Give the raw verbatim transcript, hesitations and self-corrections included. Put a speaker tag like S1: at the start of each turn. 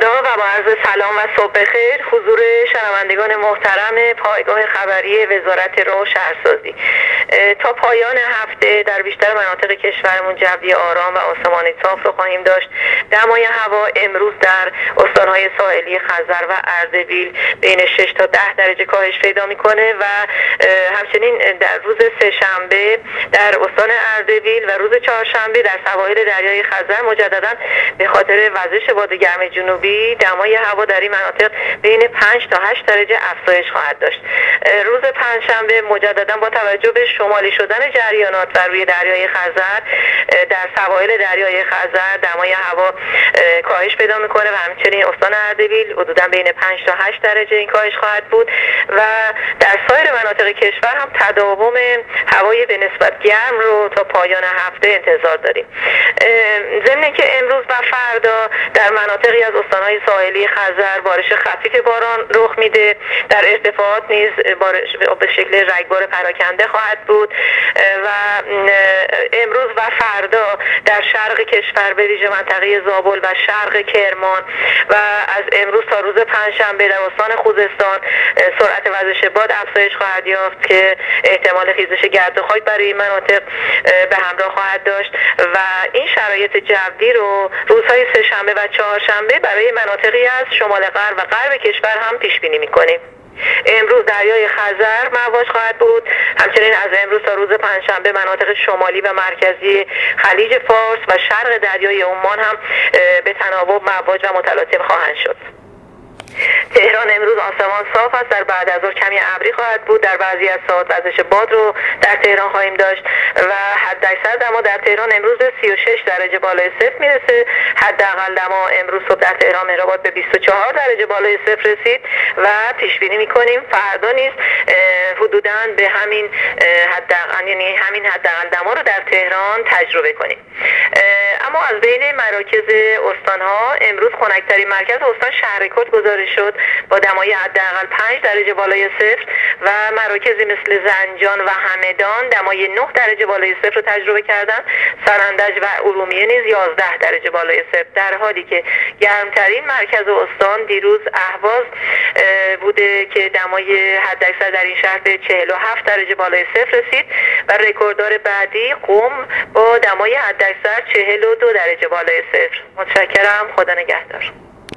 S1: خدا و با عرض سلام و صبح بخیر حضور شنوندگان محترم پایگاه خبری وزارت راه و شهرسازی. تا پایان هفته در بیشتر مناطق کشورمون جوی آرام و آسمانی صاف رو خواهیم داشت. دمای هوا امروز در استانهای ساحلی خزر و اردبیل بین شش تا ده درجه کاهش پیدا میکنه و همچنین در روز سه‌شنبه در استان اردبیل و روز چهارشنبه در سواحل دریای خزر مجددا به خاطر وزش باد گرم جنوبی دمای هوا در این مناطق بین پنج تا هشت درجه افزایش خواهد داشت. روز پنجشنبه مجددا با توجه به شمالی شدن جریانات بر روی دریای خزر در سواحل دریای خزر دمای هوا کاهش پیدا میکنه و همچنین استان اردبیل حدودا بین پنج تا هشت درجه این کاهش خواهد بود و در سایر مناطق کشور هم تداوم هوای به نسبت گرم رو تا پایان هفته انتظار داریم. ضمن اینکه امروز و فردا در مناطقی از استانهای ساحلی خزر بارش خفیف باران رخ میده. در ارتفاعات نیز بارش به شکل رگبار پراکنده خواهد بود و امروز و فردا در شرق کشور به ویژه منطقه زابل و شرق کرمان و از امروز تا روز پنجشنبه در استان خوزستان سرعت وزش باد افزایش خواهد یافت که احتمال خیزش گرد و خاک برای این مناطق به همراه خواهد داشت و این شرایط جوی رو روزهای سه‌شنبه و چهارشنبه برای مناطقی از شمال غرب و غرب کشور هم پیش بینی می‌کنیم. امروز دریای خزر مواج خواهد بود. همچنین از امروز تا روز پنجشنبه مناطق شمالی و مرکزی خلیج فارس و شرق دریای عمان هم به تناوب مواج و متلاطم خواهند شد. تهران امروز آسمان صاف است. در بعد از ظهر کمی ابری خواهد بود. در بعضی از ساعات وزش باد رو در تهران خواهیم داشت و حداکثر دما در تهران امروز به سی و شش درجه بالای صفر میرسه. حداقل دما امروز صبح در تهران مهرآباد به بیست و چهار درجه بالای صفر رسید و پیش بینی می‌کنیم فردا نیز حدوداً به همین حداقل یعنی همین حداقل دما رو در تهران تجربه کنیم. اما از بین مراکز استان‌ها امروز خنک‌ترین مرکز استان شهرکرد گزارش شد با دمای حداقل پنج درجه بالای صفر و مراکزی مثل زنجان و همدان دمای نه درجه بالای صفر رو تجربه کردند. سرندج و ارومیه نیز یازده درجه بالای صفر، در حالی که گرمترین مرکز استان دیروز اهواز بوده که دمای حداکثر در این شهر به چهل و هفت درجه بالای صفر رسید و رکورددار بعدی قم با دمای حداکثر چهل و دو درجه بالای صفر. متشکرم. خدا نگهدار.